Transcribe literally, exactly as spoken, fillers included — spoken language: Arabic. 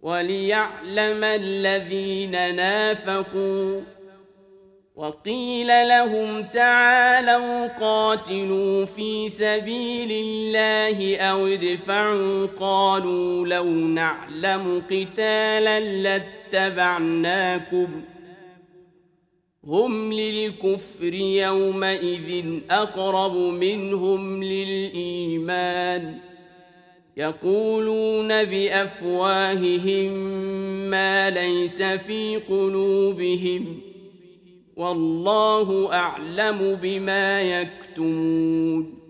وليعلم الذين نافقوا. وقيل لهم تعالوا قاتلوا في سبيل الله أو ادفعوا قالوا لو نعلم قتالا لاتبعناكم هم للكفر يومئذ أقرب منهم للإيمان يقولون بأفواههم ما ليس في قلوبهم والله أعلم بما يكتمون.